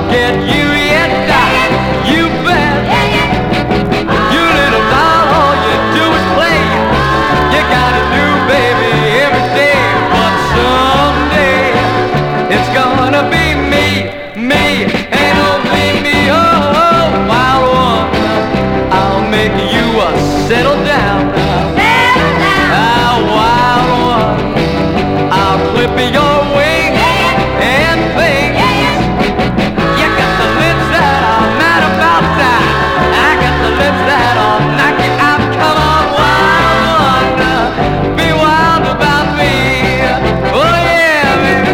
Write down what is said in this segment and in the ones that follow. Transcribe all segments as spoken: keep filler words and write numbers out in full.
forget you yet. You bet. You little doll, all you do is play. You got a new baby every day, but someday it's gonna be me, me, and only me. Oh, wild one, I'll make you a settle down. Settle down. Ah, wild one, I'll clip your wings and things. You got the lips that are mad about that. I got the lips that are knock you out. Come on, wild one, be wild about me. Oh yeah, baby.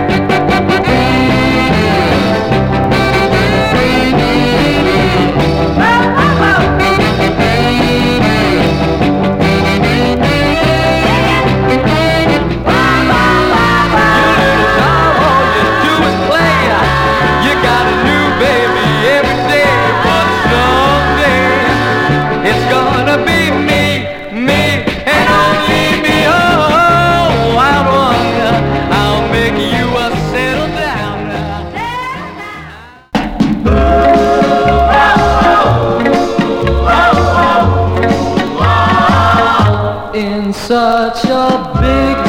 Such a big